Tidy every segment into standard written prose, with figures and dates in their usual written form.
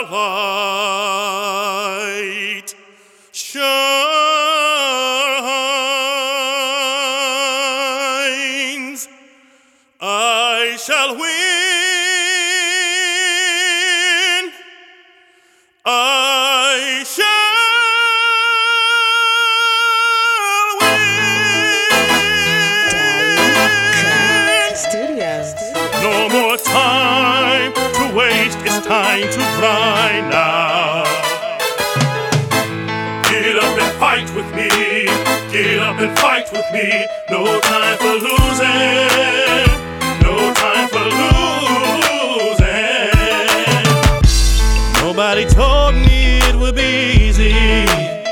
light shines, I shall win. I shall win. Studios. No more time to waste, it's time to grind now. Get up and fight with me, get up and fight with me. No time for losing, no time for losing. Nobody told me it would be easy.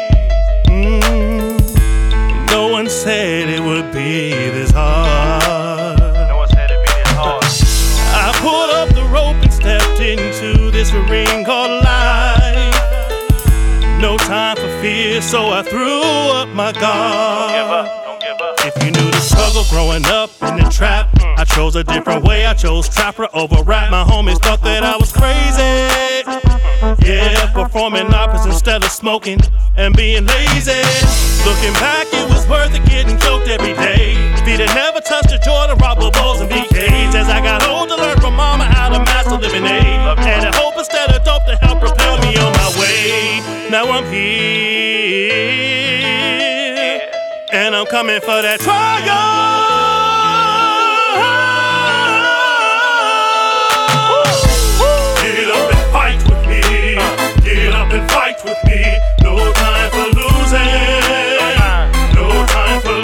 No one said it would be this hard. No one said it'd be this hard. I pulled up the rope and stepped into this ring called life. No time for fear, so I threw up my guard. Don't give up, don't give up. If you knew the struggle growing up in the trap, I chose a different way. I chose trapper over rap. My homies thought that I was crazy. Yeah, performing operas instead of smoking and being lazy. Looking back, it was worth it getting choked every day. Feet had never touched the Jordan, rubber balls, and BKs. As I got older, learned from mama how to master living aid. And a hope instead of dope to help propel me on my way. Now I'm here, and I'm coming for that trial. Get up and fight with me. Get up and fight with me. No time for losing. No time for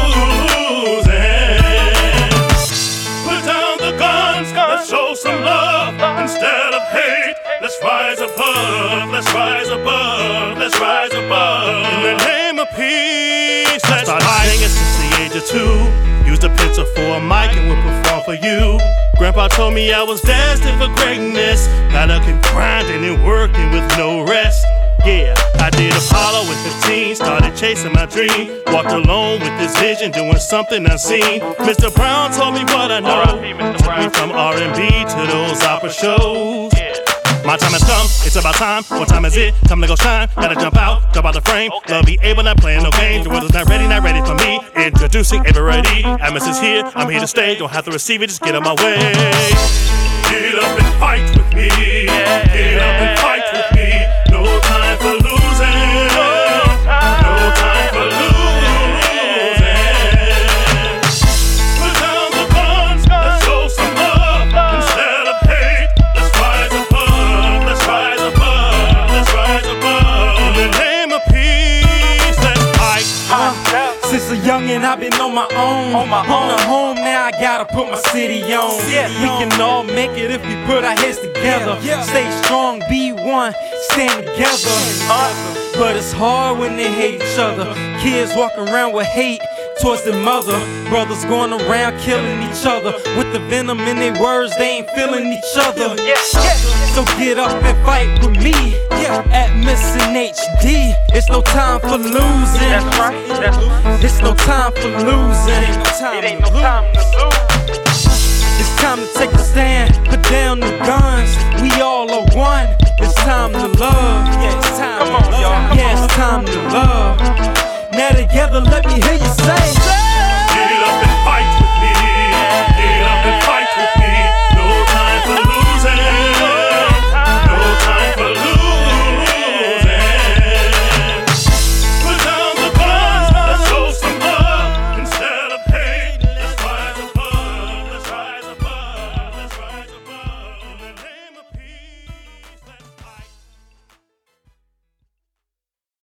losing. Put down the guns. Let's show some love instead of hate. Let's rise above. Let's rise above. Let's rise above. In the name of peace, let's start fighting it since the age of 2. Used a pencil for a mic and would perform for you. Grandpa told me I was destined for greatness. Gotta keep grinding and working with no rest. Yeah, I did Apollo at 15, started chasing my dream. Walked alone with this vision, doing something unseen. Mr. Brown told me what I know. R.I.P. Mr. Took Brown. me from R&B to those opera shows. Yeah. My time has come, it's about time. What time is it? Time to go shine. Gotta jump out the frame. Okay. Love be able, not playing no games. The world is not ready for me. Introducing Everready. Amos is here, I'm here to stay. Don't have to receive it, just get on my way. Get up and fight with me. Get up and fight with me. No time for losing. No time for losing. Put down the guns, let's show some love instead of hate. Let's rise above, let's rise above, let's rise above. In the name of peace, let's fight. Since a youngin', I've been on my own. On the home now, I gotta put my city on. We can all make it if we put our heads together. Stay strong, be one, stand together. But it's hard when they hate each other. Kids walking around with hate towards their mother. Brothers going around killing each other. With the venom in their words, they ain't feeling each other. So get up and fight with me at Missing HD. It's no time for losing. That's right, that's right. It's no time for losing. It ain't no time to lose. It's time to take a stand, put down the guns. We all are one. It's time to love.